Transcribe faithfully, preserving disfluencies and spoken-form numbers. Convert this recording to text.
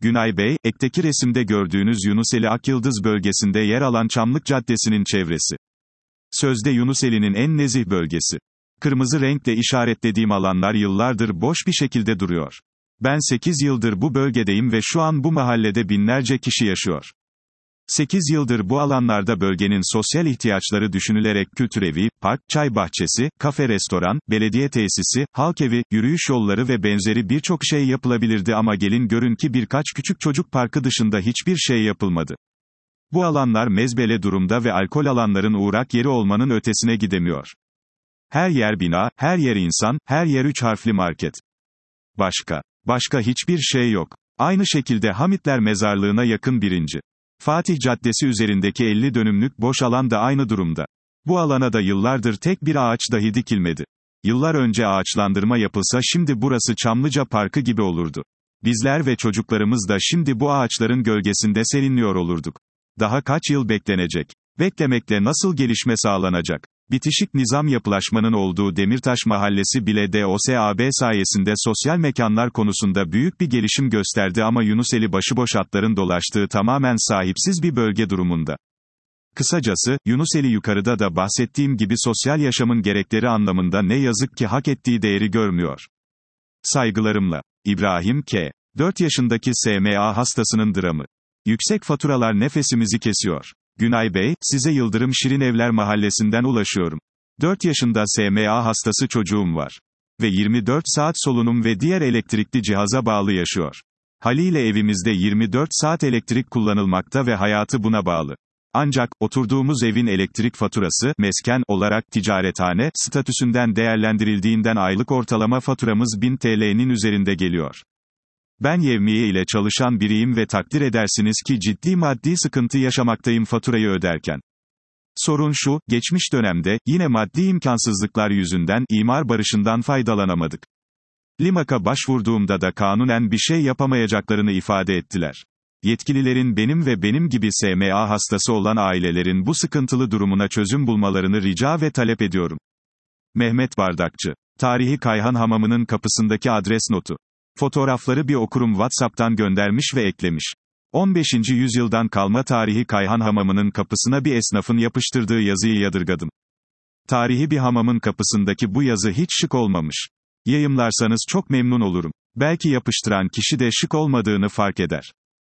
Günay Bey, ekteki resimde gördüğünüz Yunuseli Akyıldız bölgesinde yer alan Çamlık Caddesi'nin çevresi. Sözde Yunuseli'nin en nezih bölgesi. Kırmızı renkle işaretlediğim alanlar yıllardır boş bir şekilde duruyor. Ben sekiz yıldır bu bölgedeyim ve şu an bu mahallede binlerce kişi yaşıyor. sekiz yıldır bu alanlarda bölgenin sosyal ihtiyaçları düşünülerek kültürevi, park, çay bahçesi, kafe restoran, belediye tesisi, halk evi, yürüyüş yolları ve benzeri birçok şey yapılabilirdi ama gelin görün ki birkaç küçük çocuk parkı dışında hiçbir şey yapılmadı. Bu alanlar mezbele durumda ve alkol alanların uğrak yeri olmanın ötesine gidemiyor. Her yer bina, her yer insan, her yer üç harfli market. Başka. Başka hiçbir şey yok. Aynı şekilde Hamitler Mezarlığı'na yakın birinci. Fatih Caddesi üzerindeki elli dönümlük boş alan da aynı durumda. Bu alana da yıllardır tek bir ağaç dahi dikilmedi. Yıllar önce ağaçlandırma yapılsa şimdi burası Çamlıca Parkı gibi olurdu. Bizler ve çocuklarımız da şimdi bu ağaçların gölgesinde serinliyor olurduk. Daha kaç yıl beklenecek? Beklemekle nasıl gelişme sağlanacak? Bitişik nizam yapılaşmanın olduğu Demirtaş Mahallesi bile D O S A B sayesinde sosyal mekanlar konusunda büyük bir gelişim gösterdi ama Yunuseli başıboş atların dolaştığı tamamen sahipsiz bir bölge durumunda. Kısacası, Yunuseli yukarıda da bahsettiğim gibi sosyal yaşamın gerekleri anlamında ne yazık ki hak ettiği değeri görmüyor. Saygılarımla. İbrahim K. dört yaşındaki S M A hastasının dramı. Yüksek faturalar nefesimizi kesiyor. Günay Bey, size Yıldırım Şirinevler Mahallesi'nden ulaşıyorum. dört yaşında S M A hastası çocuğum var. Ve yirmi dört saat solunum ve diğer elektrikli cihaza bağlı yaşıyor. Haliyle evimizde yirmi dört saat elektrik kullanılmakta ve hayatı buna bağlı. Ancak, oturduğumuz evin elektrik faturası, mesken olarak ticarethane statüsünden değerlendirildiğinden aylık ortalama faturamız bin T L'nin üzerinde geliyor. Ben yevmiye ile çalışan biriyim ve takdir edersiniz ki ciddi maddi sıkıntı yaşamaktayım faturayı öderken. Sorun şu, geçmiş dönemde, yine maddi imkansızlıklar yüzünden, imar barışından faydalanamadık. LİMAK'a başvurduğumda da kanunen bir şey yapamayacaklarını ifade ettiler. Yetkililerin benim ve benim gibi S M A hastası olan ailelerin bu sıkıntılı durumuna çözüm bulmalarını rica ve talep ediyorum. Mehmet Bardakçı. Tarihi Kayhan Hamamı'nın kapısındaki adres notu. Fotoğrafları bir okurum WhatsApp'tan göndermiş ve eklemiş. on beşinci yüzyıldan kalma tarihi Kayhan Hamamı'nın kapısına bir esnafın yapıştırdığı yazıyı yadırgadım. Tarihi bir hamamın kapısındaki bu yazı hiç şık olmamış. Yayımlarsanız çok memnun olurum. Belki yapıştıran kişi de şık olmadığını fark eder.